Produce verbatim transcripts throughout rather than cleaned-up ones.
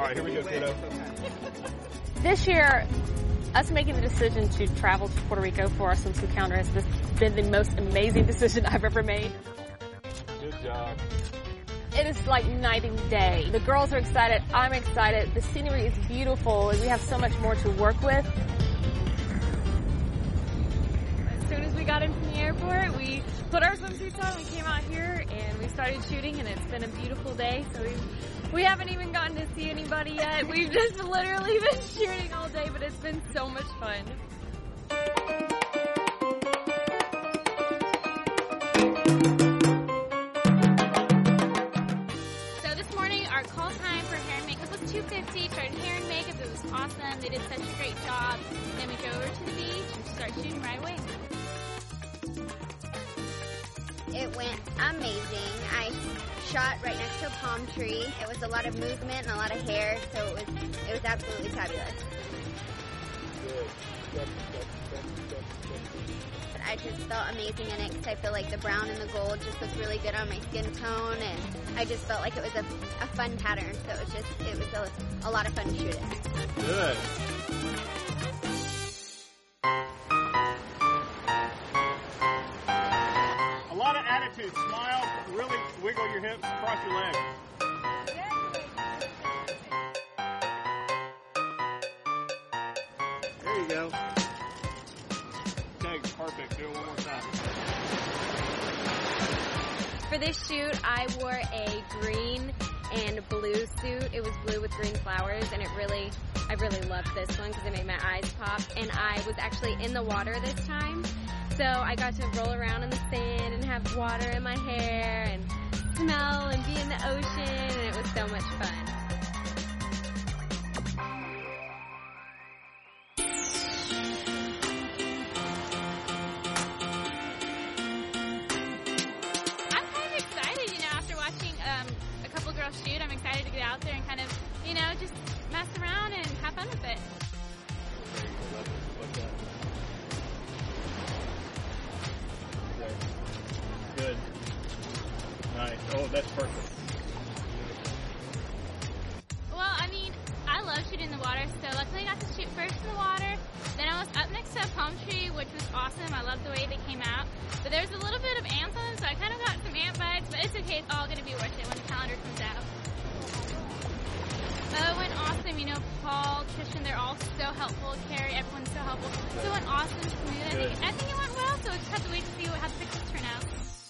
All right, here we go, kiddo. This year, us making the decision to travel to Puerto Rico for our swimsuit calendar has just been the most amazing decision I've ever made. Good job. It is like night and day. The girls are excited. I'm excited. The scenery is beautiful, and we have so much more to work with. As soon as we got in from the airport, we put our swimsuits on, we came out here, and we started shooting, and it's been a beautiful day. So we we haven't even gotten to see anybody yet. We've just literally been shooting all day, but it's been so much fun. So this morning, our call time for hair and makeup was two fifty. Started hair and makeup. It was awesome. They did such a great job. Then we drove over to the beach and started shooting right away. It went amazing. I shot right next to a palm tree. It was a lot of movement and a lot of hair, so it was it was absolutely fabulous. Good. Good, good, good, good, good. I just felt amazing in it because I feel like the brown and the gold just looked really good on my skin tone, and I just felt like it was a, a fun pattern. So it was just it was a, a lot of fun to shoot it. Good. A lot of attitude. Smile. Really wiggle your hips. Cross your legs. There you go. Okay, perfect. Do it one more time. For this shoot, I wore a green and blue suit. It was blue with green flowers, and it really, I really loved this one because it made my eyes pop. And I was actually in the water this time, so I got to roll around in the sand and have water in my hair and smell and be in the ocean, and it was so much fun. Shoot. I'm excited to get out there and kind of, you know, just mess around and have fun with it. Good. Nice. Oh, that's perfect. Well, I mean, I love shooting in the water, so luckily I got to shoot first in the water. Then I was up next to a palm tree, which was awesome. I loved the way they came out. But there's a little bit of ants on them, so I kind of got some ant bites, but it's okay. It's all going to be worth it when the calendar comes out. Oh, it went awesome. You know, Paul, Trishan, they're all so helpful. Carrie, everyone's so helpful. So it went awesome, smooth. I think, I think it went well, so we'll just have to wait to see what, how the pictures turn out.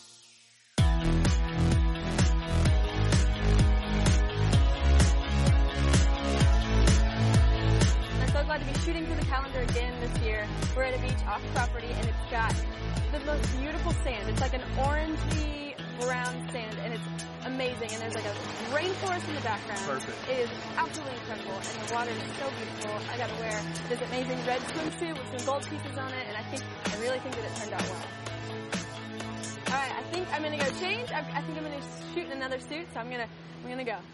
Glad to be shooting through the calendar again this year. We're at a beach off property, and it's got the most beautiful sand. It's like an orangey brown sand, and it's amazing. And there's like a rainforest in the background. Perfect. It is absolutely incredible, and the water is so beautiful. I got to wear this amazing red swimsuit with some gold pieces on it, and I think I really think that it turned out well. All right, I think I'm gonna go change. I, I think I'm gonna shoot in another suit, so I'm gonna I'm gonna go.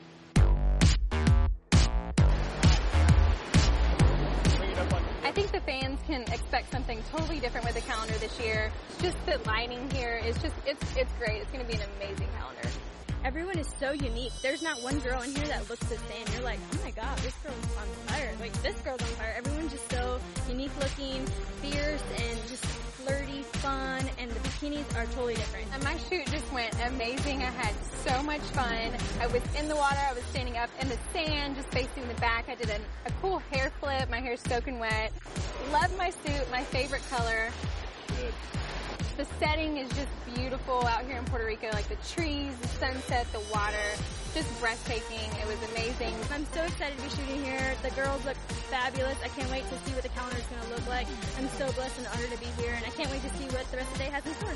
I think the fans can expect something totally different with the calendar this year. Just the lighting here is just, it's it's great. It's going to be an amazing calendar. Everyone is so unique. There's not one girl in here that looks the same. You're like, oh my god, this girl's on fire. Like, this girl's on fire. Everyone's just so unique looking, fierce, and just flirty, fun, and the bikinis are totally different. And my shoot just went amazing. I had so much fun. I was in the water. I was standing up in the sand, just facing the back. I did an, a cool hair flip. My hair's soaking wet. Love my suit, my favorite color. Good. The setting is just beautiful out here in Puerto Rico, like the trees, the sunset, the water, just breathtaking. It was amazing. I'm so excited to be shooting here. The girls look fabulous. I can't wait to see what the calendar is going to look like. I'm so blessed and honored to be here, and I can't wait to see what the rest of the day has in store.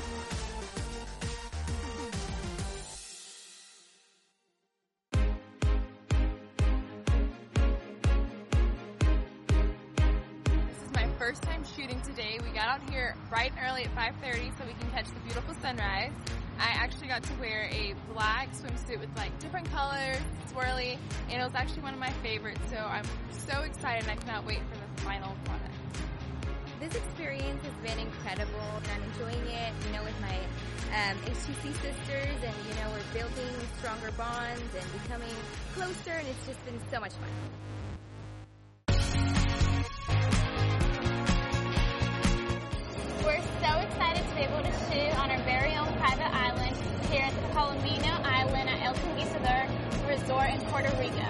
First time shooting today. We got out here bright and early at five thirty so we can catch the beautiful sunrise. I actually got to wear a black swimsuit with like different colors, swirly, and it was actually one of my favorites, so I'm so excited and I cannot wait for the final product. this experience has been incredible, and I'm enjoying it, you know, with my um, H T C sisters, and, you know, we're building stronger bonds and becoming closer, and it's just been so much fun. We're so excited to be able to shoot on our very own private island here at the Palomino Island at El Conquistador Resort in Puerto Rico.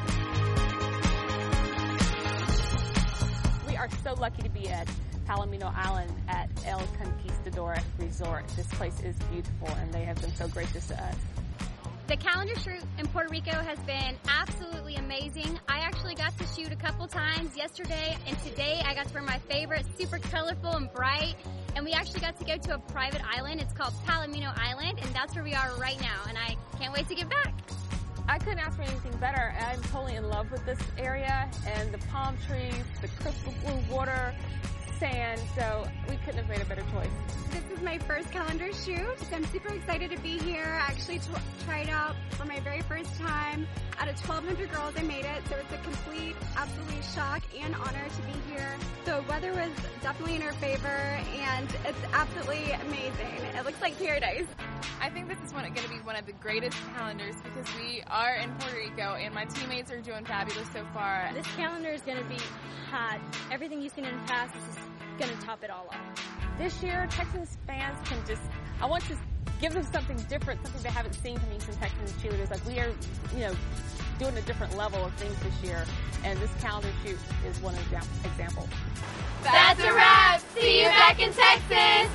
We are so lucky to be at Palomino Island at El Conquistador Resort. This place is beautiful, and they have been so gracious to us. The calendar shoot in Puerto Rico has been absolutely amazing. I actually got to shoot a couple times yesterday, and today I got to wear my favorite, super colorful and bright, and we actually got to go to a private island. It's called Palomino Island, and that's where we are right now, and I can't wait to get back. I couldn't ask for anything better. I'm totally in love with this area and the palm trees, the crystal blue water, sand, so we couldn't have made a better choice. This is my first calendar shoot, so I'm super excited to be here. I actually t- tried out for my very first time. Out of twelve hundred girls, I made it, so it's a complete, absolute shock and honor to be here. The weather was definitely in our favor, and it's absolutely amazing. It looks like paradise. I think this is going to be one of the greatest calendars because we are in Puerto Rico, and my teammates are doing fabulous so far. This calendar is going to be hot. Everything you've seen in the past is going to top it all off. This year, Texans fans can just, I want to give them something different, something they haven't seen from Houston Texans cheerleaders. Like, we are, you know, doing a different level of things this year, and this calendar shoot is one of the examples. That's a wrap. See you back in Texas.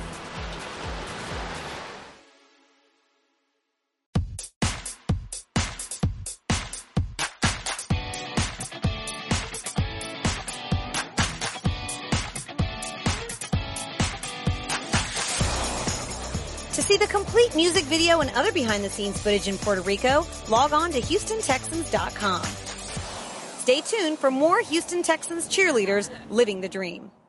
To see the complete music video and other behind-the-scenes footage in Puerto Rico, log on to Houston Texans dot com. Stay tuned for more Houston Texans cheerleaders living the dream.